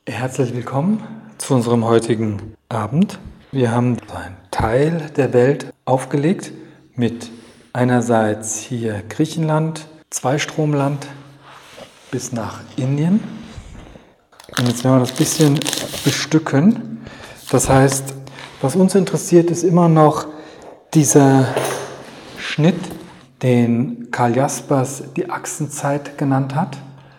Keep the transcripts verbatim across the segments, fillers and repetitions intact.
Herzlich willkommen zu unserem heutigen Abend. Wir haben einen Teil der Welt aufgelegt mit einerseits hier Griechenland, Zweistromland bis nach Indien. Und jetzt werden wir das ein bisschen bestücken. Das heißt, was uns interessiert, ist immer noch dieser Schnitt, den Karl Jaspers die Achsenzeit genannt hat.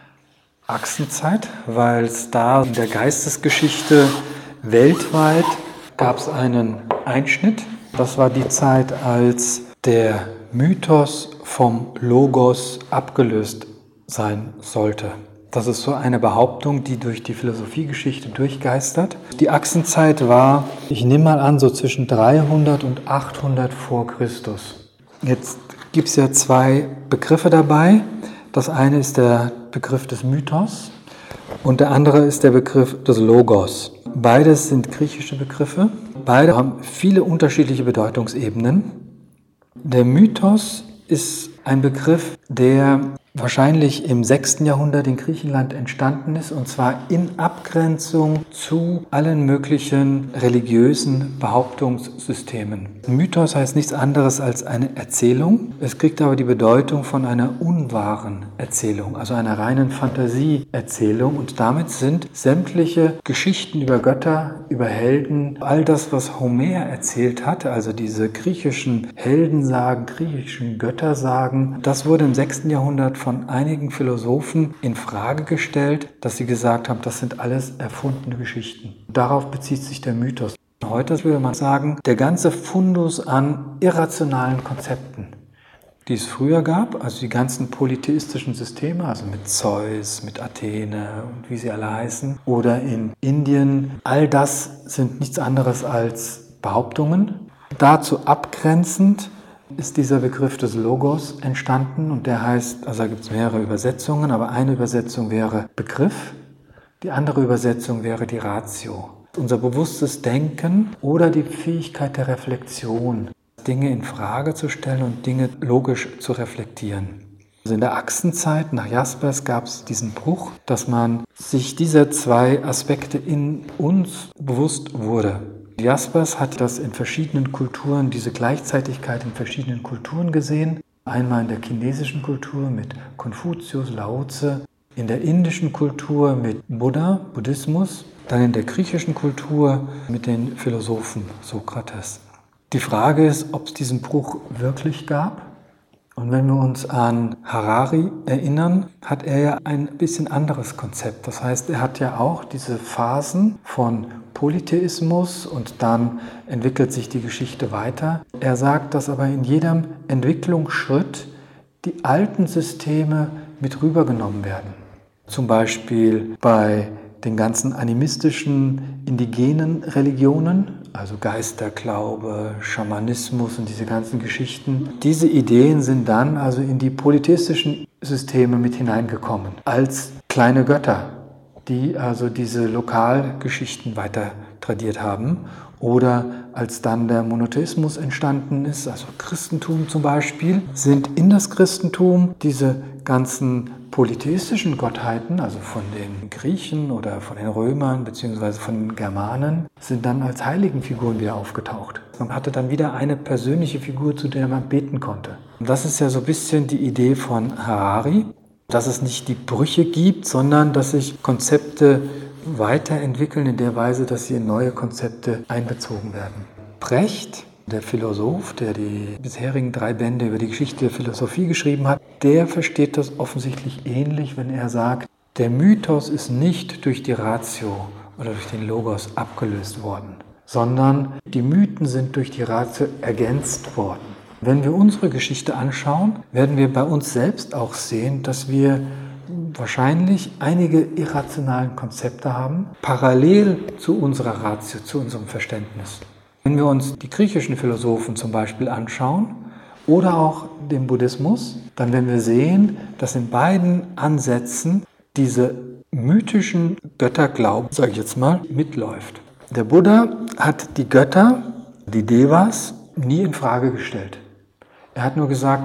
Achsenzeit, weil es da in der Geistesgeschichte weltweit gab es einen Einschnitt. Das war die Zeit, als der Mythos vom Logos abgelöst sein sollte. Das ist so eine Behauptung, die durch die Philosophiegeschichte durchgeistert. Die Achsenzeit war, ich nehme mal an, so zwischen dreihundert und achthundert vor Christus. Jetzt gibt es ja zwei Begriffe dabei. Das eine ist der Begriff des Mythos und der andere ist der Begriff des Logos. Beides sind griechische Begriffe. Beide haben viele unterschiedliche Bedeutungsebenen. Der Mythos ist ein Begriff, der wahrscheinlich im sechsten Jahrhundert in Griechenland entstanden ist, und zwar in Abgrenzung zu allen möglichen religiösen Behauptungssystemen. Mythos heißt nichts anderes als eine Erzählung. Es kriegt aber die Bedeutung von einer unwahren Erzählung, also einer reinen Fantasieerzählung, und damit sind sämtliche Geschichten über Götter, über Helden, all das, was Homer erzählt hat, also diese griechischen Heldensagen, griechischen Göttersagen, das wurde im sechsten Jahrhundert von einigen Philosophen in Frage gestellt, dass sie gesagt haben, das sind alles erfundene Geschichten. Darauf bezieht sich der Mythos. Heute würde man sagen, der ganze Fundus an irrationalen Konzepten, die es früher gab, also die ganzen polytheistischen Systeme, also mit Zeus, mit Athene und wie sie alle heißen, oder in Indien, all das sind nichts anderes als Behauptungen. Dazu abgrenzend ist dieser Begriff des Logos entstanden, und der heißt, also da gibt es mehrere Übersetzungen, aber eine Übersetzung wäre Begriff, die andere Übersetzung wäre die Ratio. Unser bewusstes Denken oder die Fähigkeit der Reflexion, Dinge in Frage zu stellen und Dinge logisch zu reflektieren. Also in der Achsenzeit nach Jaspers gab es diesen Bruch, dass man sich dieser zwei Aspekte in uns bewusst wurde. Jaspers hat das in verschiedenen Kulturen, diese Gleichzeitigkeit in verschiedenen Kulturen gesehen. Einmal in der chinesischen Kultur mit Konfuzius, Lao Tse, in der indischen Kultur mit Buddha, Buddhismus, dann in der griechischen Kultur mit den Philosophen Sokrates. Die Frage ist, ob es diesen Bruch wirklich gab. Und wenn wir uns an Harari erinnern, hat er ja ein bisschen anderes Konzept. Das heißt, er hat ja auch diese Phasen von Polytheismus und dann entwickelt sich die Geschichte weiter. Er sagt, dass aber in jedem Entwicklungsschritt die alten Systeme mit rübergenommen werden. Zum Beispiel bei den ganzen animistischen, indigenen Religionen, also Geisterglaube, Schamanismus und diese ganzen Geschichten. Diese Ideen sind dann also in die polytheistischen Systeme mit hineingekommen, als kleine Götter, die also diese Lokalgeschichten weiter tradiert haben. Oder als dann der Monotheismus entstanden ist, also Christentum zum Beispiel, sind in das Christentum diese ganzen polytheistischen Gottheiten, also von den Griechen oder von den Römern bzw. von den Germanen, sind dann als Heiligenfiguren wieder aufgetaucht. Man hatte dann wieder eine persönliche Figur, zu der man beten konnte. Und das ist ja so ein bisschen die Idee von Harari, dass es nicht die Brüche gibt, sondern dass sich Konzepte weiterentwickeln in der Weise, dass sie in neue Konzepte einbezogen werden. Brecht, der Philosoph, der die bisherigen drei Bände über die Geschichte der Philosophie geschrieben hat, der versteht das offensichtlich ähnlich, wenn er sagt, der Mythos ist nicht durch die Ratio oder durch den Logos abgelöst worden, sondern die Mythen sind durch die Ratio ergänzt worden. Wenn wir unsere Geschichte anschauen, werden wir bei uns selbst auch sehen, dass wir wahrscheinlich einige irrationalen Konzepte haben, parallel zu unserer Ratio, zu unserem Verständnis. Wenn wir uns die griechischen Philosophen zum Beispiel anschauen oder auch den Buddhismus, dann werden wir sehen, dass in beiden Ansätzen diese mythischen Götterglauben, sage ich jetzt mal, mitläuft. Der Buddha hat die Götter, die Devas, nie in Frage gestellt. Er hat nur gesagt,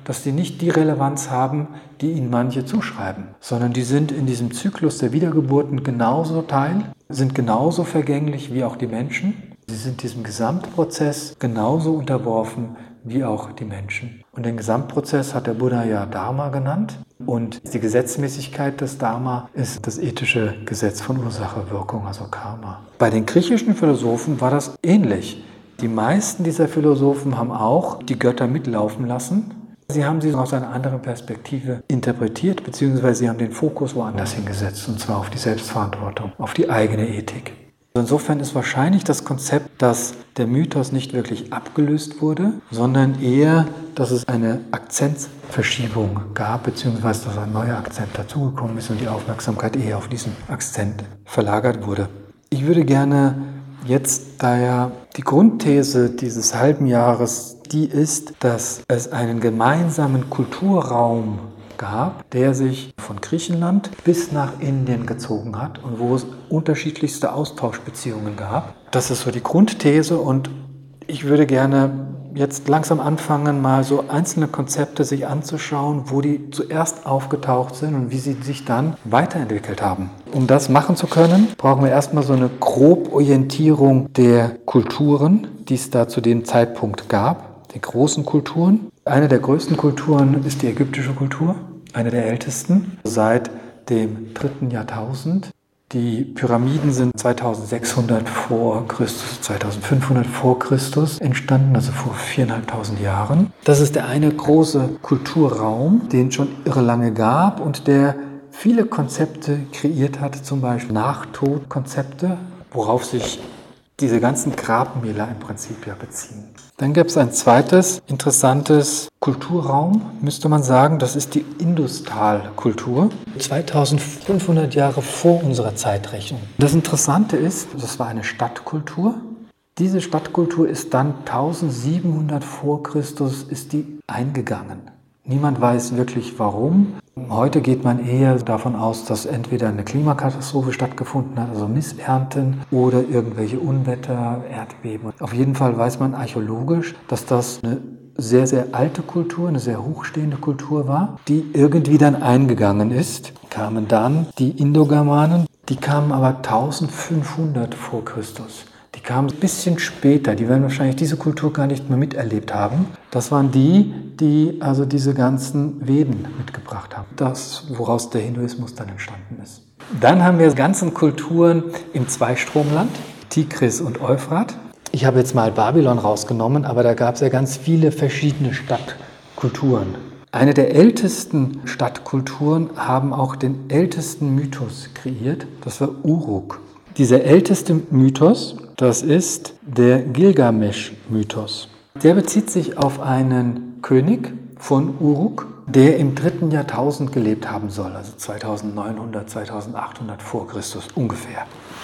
dass die nicht die Relevanz haben, die ihnen manche zuschreiben, sondern die sind in diesem Zyklus der Wiedergeburten genauso Teil, sind genauso vergänglich wie auch die Menschen. Sie sind diesem Gesamtprozess genauso unterworfen wie auch die Menschen. Und den Gesamtprozess hat der Buddha ja Dharma genannt. Und die Gesetzmäßigkeit des Dharma ist das ethische Gesetz von Ursache-Wirkung, also Karma. Bei den griechischen Philosophen war das ähnlich. Die meisten dieser Philosophen haben auch die Götter mitlaufen lassen. Sie haben sie aus einer anderen Perspektive interpretiert, beziehungsweise sie haben den Fokus woanders hingesetzt, und zwar auf die Selbstverantwortung, auf die eigene Ethik. Insofern ist wahrscheinlich das Konzept, dass der Mythos nicht wirklich abgelöst wurde, sondern eher, dass es eine Akzentverschiebung gab, beziehungsweise dass ein neuer Akzent dazugekommen ist und die Aufmerksamkeit eher auf diesen Akzent verlagert wurde. Ich würde gerne jetzt, da ja die Grundthese dieses halben Jahres die ist, dass es einen gemeinsamen Kulturraum gab, der sich von Griechenland bis nach Indien gezogen hat und wo es unterschiedlichste Austauschbeziehungen gab. Das ist so die Grundthese, und ich würde gerne jetzt langsam anfangen, mal so einzelne Konzepte sich anzuschauen, wo die zuerst aufgetaucht sind und wie sie sich dann weiterentwickelt haben. Um das machen zu können, brauchen wir erstmal so eine Groborientierung der Kulturen, die es da zu dem Zeitpunkt gab, die großen Kulturen. Eine der größten Kulturen ist die ägyptische Kultur, eine der ältesten, seit dem dritten Jahrtausend. Die Pyramiden sind zweitausendsechshundert vor Christus, zweitausendfünfhundert vor Christus entstanden, also vor viertausendfünfhundert Jahren. Das ist der eine große Kulturraum, den es schon irre lange gab und der viele Konzepte kreiert hat, zum Beispiel Nachtodkonzepte, worauf sich diese ganzen Grabmäler im Prinzip ja beziehen. Dann gab es ein zweites interessantes Kulturraum, müsste man sagen, das ist die Industalkultur, zweitausendfünfhundert Jahre vor unserer Zeitrechnung. Das Interessante ist, das war eine Stadtkultur. Diese Stadtkultur ist dann tausendsiebenhundert vor Christus ist die eingegangen. Niemand weiß wirklich warum. Heute geht man eher davon aus, dass entweder eine Klimakatastrophe stattgefunden hat, also Missernten oder irgendwelche Unwetter, Erdbeben. Auf jeden Fall weiß man archäologisch, dass das eine sehr, sehr alte Kultur, eine sehr hochstehende Kultur war, die irgendwie dann eingegangen ist. Kamen dann die Indogermanen, die kamen aber eintausendfünfhundert vor Christus. Die kamen ein bisschen später, die werden wahrscheinlich diese Kultur gar nicht mehr miterlebt haben. Das waren die, die also diese ganzen Veden mitgebracht haben. Das, woraus der Hinduismus dann entstanden ist. Dann haben wir ganzen Kulturen im Zweistromland, Tigris und Euphrat. Ich habe jetzt mal Babylon rausgenommen, aber da gab es ja ganz viele verschiedene Stadtkulturen. Eine der ältesten Stadtkulturen haben auch den ältesten Mythos kreiert. Das war Uruk. Dieser älteste Mythos, das ist der Gilgamesch-Mythos. Der bezieht sich auf einen König von Uruk, der im dritten Jahrtausend gelebt haben soll, also zweitausendneunhundert, zweitausendachthundert vor Christus ungefähr.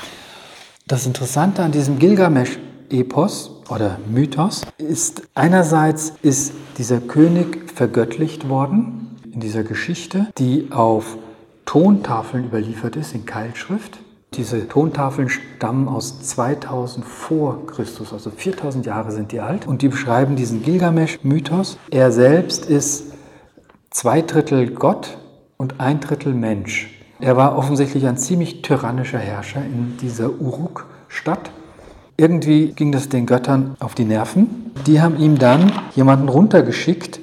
Das Interessante an diesem Gilgamesch-Epos oder Mythos ist, einerseits ist dieser König vergöttlicht worden in dieser Geschichte, die auf Tontafeln überliefert ist, in Keilschrift. Diese Tontafeln stammen aus zweitausend vor Christus, also viertausend Jahre sind die alt. Und die beschreiben diesen Gilgamesch-Mythos. Er selbst ist zwei Drittel Gott und ein Drittel Mensch. Er war offensichtlich ein ziemlich tyrannischer Herrscher in dieser Uruk-Stadt. Irgendwie ging das den Göttern auf die Nerven. Die haben ihm dann jemanden runtergeschickt.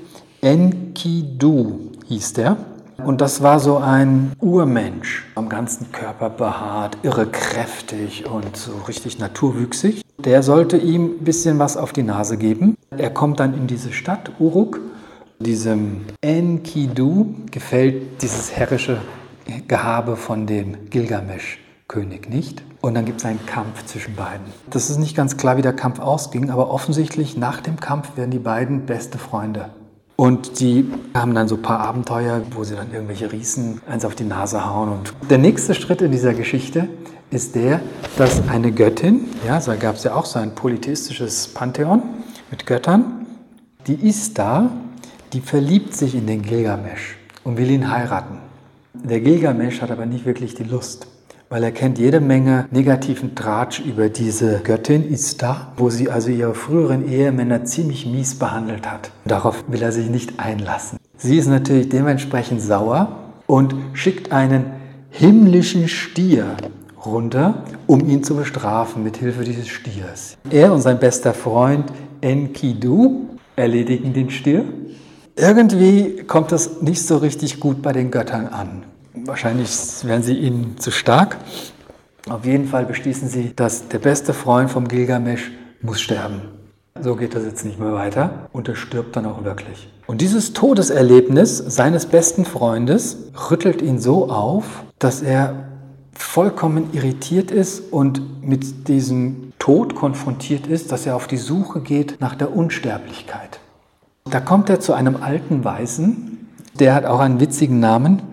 Enkidu hieß der. Und das war so ein Urmensch, am ganzen Körper behaart, irre kräftig und so richtig naturwüchsig. Der sollte ihm ein bisschen was auf die Nase geben. Er kommt dann in diese Stadt, Uruk. Diesem Enkidu gefällt dieses herrische Gehabe von dem Gilgamesch-König nicht. Und dann gibt es einen Kampf zwischen beiden. Das ist nicht ganz klar, wie der Kampf ausging, aber offensichtlich nach dem Kampf werden die beiden beste Freunde. Und die haben dann so ein paar Abenteuer, wo sie dann irgendwelche Riesen eins auf die Nase hauen. Und der nächste Schritt in dieser Geschichte ist der, dass eine Göttin, ja, da gab es ja auch so ein polytheistisches Pantheon mit Göttern, die ist da, die verliebt sich in den Gilgamesch und will ihn heiraten. Der Gilgamesch hat aber nicht wirklich die Lust, weil er kennt jede Menge negativen Tratsch über diese Göttin Istar, wo sie also ihre früheren Ehemänner ziemlich mies behandelt hat. Darauf will er sich nicht einlassen. Sie ist natürlich dementsprechend sauer und schickt einen himmlischen Stier runter, um ihn zu bestrafen mit Hilfe dieses Stiers. Er und sein bester Freund Enkidu erledigen den Stier. Irgendwie kommt das nicht so richtig gut bei den Göttern an. Wahrscheinlich wären sie ihnen zu stark. Auf jeden Fall beschließen sie, dass der beste Freund vom Gilgamesch muss sterben. So geht das jetzt nicht mehr weiter und er stirbt dann auch wirklich. Und dieses Todeserlebnis seines besten Freundes rüttelt ihn so auf, dass er vollkommen irritiert ist und mit diesem Tod konfrontiert ist, dass er auf die Suche geht nach der Unsterblichkeit. Da kommt er zu einem alten Weisen, der hat auch einen witzigen Namen,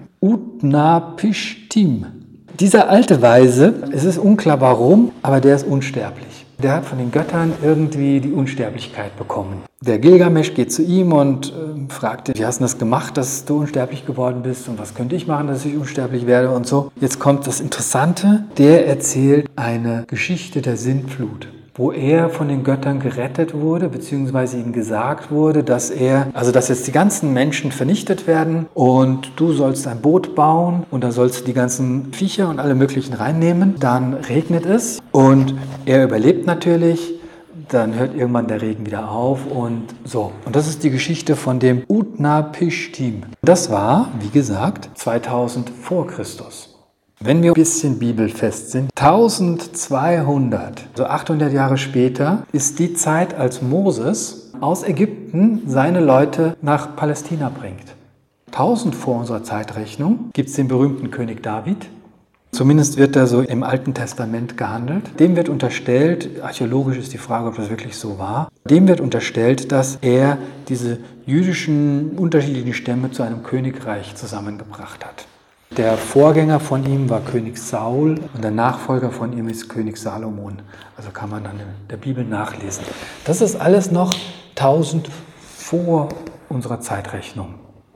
Utnapishtim. Dieser alte Weise, es ist unklar warum, aber der ist unsterblich. Der hat von den Göttern irgendwie die Unsterblichkeit bekommen. Der Gilgamesch geht zu ihm und äh, fragt, wie hast du das gemacht, dass du unsterblich geworden bist und was könnte ich machen, dass ich unsterblich werde und so. Jetzt kommt das Interessante, der erzählt eine Geschichte der Sintflut, wo er von den Göttern gerettet wurde, beziehungsweise ihm gesagt wurde, dass er, also dass jetzt die ganzen Menschen vernichtet werden und du sollst ein Boot bauen und da sollst du die ganzen Viecher und alle möglichen reinnehmen. Dann regnet es und er überlebt natürlich. Dann hört irgendwann der Regen wieder auf und so. Und das ist die Geschichte von dem Utnapishtim. Das war, wie gesagt, zweitausend vor Christus. Wenn wir ein bisschen bibelfest sind, eintausendzweihundert, also achthundert Jahre später, ist die Zeit, als Moses aus Ägypten seine Leute nach Palästina bringt. tausend vor unserer Zeitrechnung gibt es den berühmten König David. Zumindest wird er so im Alten Testament gehandelt. Dem wird unterstellt, archäologisch ist die Frage, ob das wirklich so war, dem wird unterstellt, dass er diese jüdischen unterschiedlichen Stämme zu einem Königreich zusammengebracht hat. Der Vorgänger von ihm war König Saul und der Nachfolger von ihm ist König Salomon. Also kann man dann in der Bibel nachlesen. Das ist alles noch tausend vor unserer Zeitrechnung.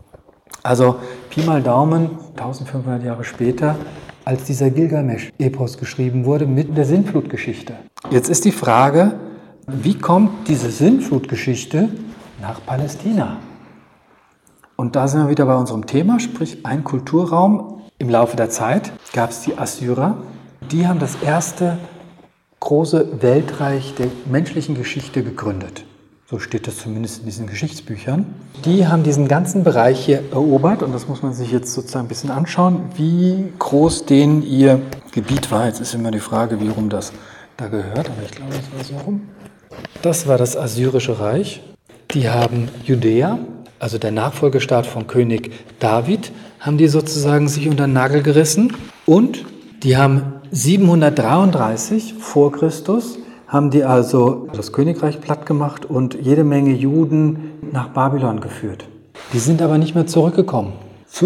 Also Pi mal Daumen, eintausendfünfhundert Jahre später, als dieser Gilgamesch-Epos geschrieben wurde mit der Sintflutgeschichte. Jetzt ist die Frage, wie kommt diese Sintflutgeschichte nach Palästina? Und da sind wir wieder bei unserem Thema, sprich ein Kulturraum. Im Laufe der Zeit gab es die Assyrer. Die haben das erste große Weltreich der menschlichen Geschichte gegründet. So steht das zumindest in diesen Geschichtsbüchern. Die haben diesen ganzen Bereich hier erobert und das muss man sich jetzt sozusagen ein bisschen anschauen, wie groß denen ihr Gebiet war. Jetzt ist immer die Frage, wie rum das da gehört, aber ich glaube, das war so rum. Das war das Assyrische Reich. Die haben Judäa, also der Nachfolgestaat von König David, haben die sozusagen sich unter den Nagel gerissen und die haben siebenhundertdreiunddreißig vor Christus haben die also das Königreich platt gemacht und jede Menge Juden nach Babylon geführt. Die sind aber nicht mehr zurückgekommen.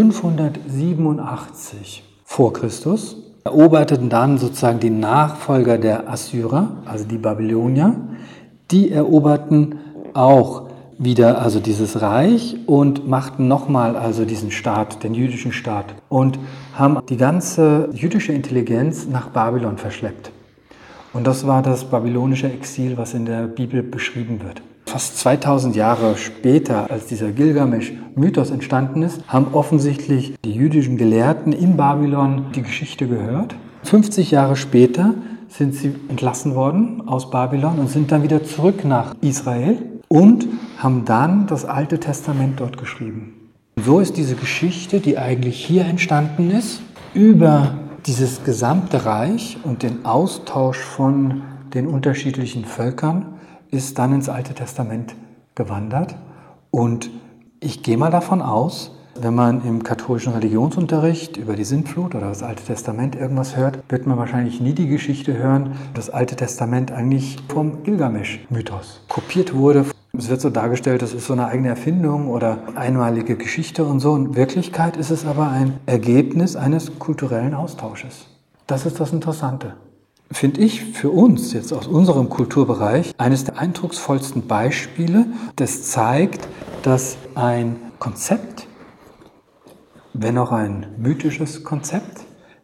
fünfhundertsiebenundachtzig vor Christus eroberten dann sozusagen die Nachfolger der Assyrer, also die Babylonier, die eroberten auch wieder also dieses Reich und machten nochmal also diesen Staat, den jüdischen Staat und haben die ganze jüdische Intelligenz nach Babylon verschleppt. Und das war das babylonische Exil, was in der Bibel beschrieben wird. Fast zweitausend Jahre später, als dieser Gilgamesch-Mythos entstanden ist, haben offensichtlich die jüdischen Gelehrten in Babylon die Geschichte gehört. fünfzig Jahre später sind sie entlassen worden aus Babylon und sind dann wieder zurück nach Israel und haben dann das Alte Testament dort geschrieben. Und so ist diese Geschichte, die eigentlich hier entstanden ist, über dieses gesamte Reich und den Austausch von den unterschiedlichen Völkern ist dann ins Alte Testament gewandert. Und ich gehe mal davon aus, wenn man im katholischen Religionsunterricht über die Sintflut oder das Alte Testament irgendwas hört, wird man wahrscheinlich nie die Geschichte hören, dass das Alte Testament eigentlich vom Gilgamesch-Mythos kopiert wurde. Es wird so dargestellt, das ist so eine eigene Erfindung oder einmalige Geschichte und so. In Wirklichkeit ist es aber ein Ergebnis eines kulturellen Austausches. Das ist das Interessante. Finde ich für uns jetzt aus unserem Kulturbereich eines der eindrucksvollsten Beispiele, das zeigt, dass ein Konzept, wenn auch ein mythisches Konzept,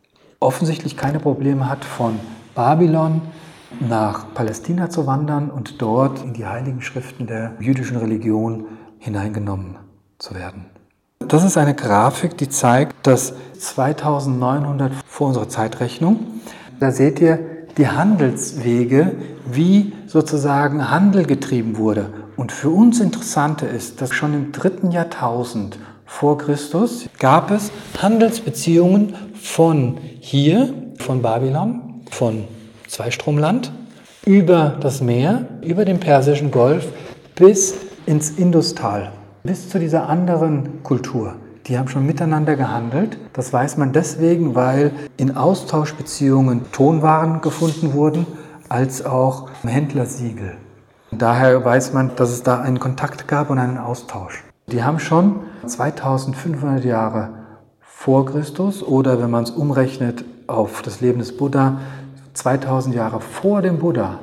offensichtlich keine Probleme hat, von Babylon nach Palästina zu wandern und dort in die heiligen Schriften der jüdischen Religion hineingenommen zu werden. Das ist eine Grafik, die zeigt, dass zweitausendneunhundert vor unserer Zeitrechnung, da seht ihr die Handelswege, wie sozusagen Handel getrieben wurde. Und für uns Interessante ist, dass schon im dritten Jahrtausend vor Christus gab es Handelsbeziehungen von hier, von Babylon, von Zweistromland, über das Meer, über den Persischen Golf bis ins Industal, bis zu dieser anderen Kultur. Die haben schon miteinander gehandelt. Das weiß man deswegen, weil in Austauschbeziehungen Tonwaren gefunden wurden, als auch Händlersiegel. Daher weiß man, dass es da einen Kontakt gab und einen Austausch. Die haben schon zweitausendfünfhundert Jahre vor Christus oder wenn man es umrechnet auf das Leben des Buddha, zweitausend Jahre vor dem Buddha,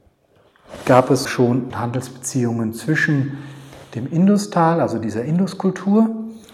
gab es schon Handelsbeziehungen zwischen dem Industal, also dieser Induskultur,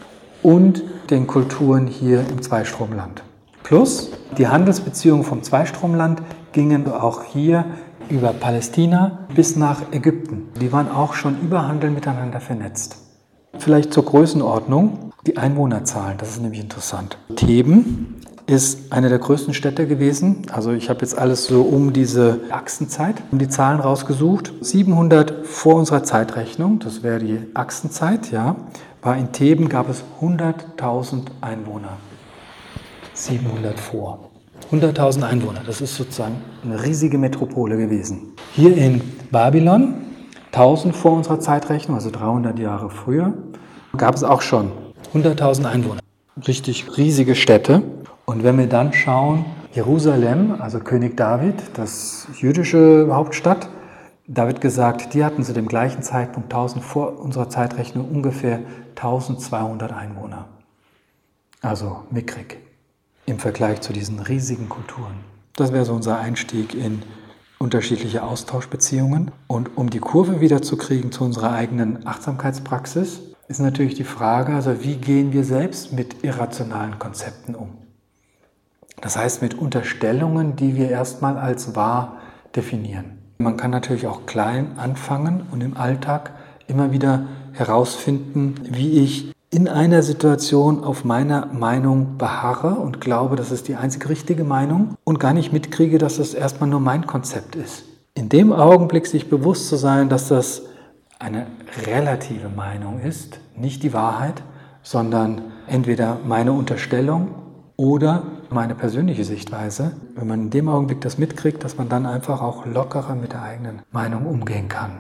und den Kulturen hier im Zweistromland. Plus die Handelsbeziehungen vom Zweistromland gingen auch hier über Palästina bis nach Ägypten. Die waren auch schon über Handel miteinander vernetzt. Vielleicht zur Größenordnung, die Einwohnerzahlen, das ist nämlich interessant. Theben ist eine der größten Städte gewesen. Also ich habe jetzt alles so um diese Achsenzeit, um die Zahlen rausgesucht. siebenhundert vor unserer Zeitrechnung, das wäre die Achsenzeit, ja, war in Theben, gab es hunderttausend Einwohner. siebenhundert vor. hunderttausend Einwohner, das ist sozusagen eine riesige Metropole gewesen. Hier in Babylon, tausend vor unserer Zeitrechnung, also dreihundert Jahre früher, gab es auch schon hunderttausend Einwohner. Richtig riesige Städte. Und wenn wir dann schauen, Jerusalem, also König David, das jüdische Hauptstadt, da wird gesagt, die hatten zu dem gleichen Zeitpunkt, tausend vor unserer Zeitrechnung, ungefähr tausendzweihundert Einwohner. Also mickrig im Vergleich zu diesen riesigen Kulturen. Das wäre so unser Einstieg in unterschiedliche Austauschbeziehungen. Und um die Kurve wieder zu kriegen zu unserer eigenen Achtsamkeitspraxis, ist natürlich die Frage, also wie gehen wir selbst mit irrationalen Konzepten um? Das heißt mit Unterstellungen, die wir erstmal als wahr definieren. Man kann natürlich auch klein anfangen und im Alltag immer wieder herausfinden, wie ich in einer Situation auf meiner Meinung beharre und glaube, das ist die einzig richtige Meinung und gar nicht mitkriege, dass das erstmal nur mein Konzept ist. In dem Augenblick sich bewusst zu sein, dass das eine relative Meinung ist, nicht die Wahrheit, sondern entweder meine Unterstellung oder meine persönliche Sichtweise, wenn man in dem Augenblick das mitkriegt, dass man dann einfach auch lockerer mit der eigenen Meinung umgehen kann.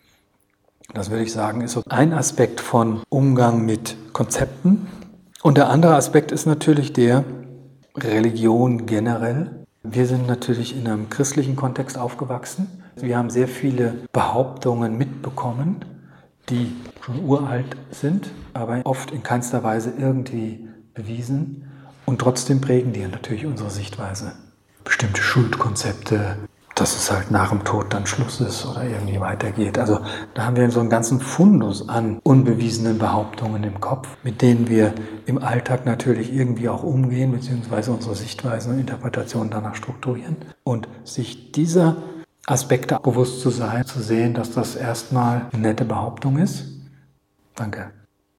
Das würde ich sagen, ist so ein Aspekt von Umgang mit Konzepten. Und der andere Aspekt ist natürlich der Religion generell. Wir sind natürlich in einem christlichen Kontext aufgewachsen. Wir haben sehr viele Behauptungen mitbekommen, die schon uralt sind, aber oft in keinster Weise irgendwie bewiesen. Und trotzdem prägen die natürlich unsere Sichtweise. Bestimmte Schuldkonzepte, dass es halt nach dem Tod dann Schluss ist oder irgendwie weitergeht. Also da haben wir so einen ganzen Fundus an unbewiesenen Behauptungen im Kopf, mit denen wir im Alltag natürlich irgendwie auch umgehen, beziehungsweise unsere Sichtweisen und Interpretationen danach strukturieren. Und sich dieser Aspekte bewusst zu sein, zu sehen, dass das erstmal eine nette Behauptung ist. Danke.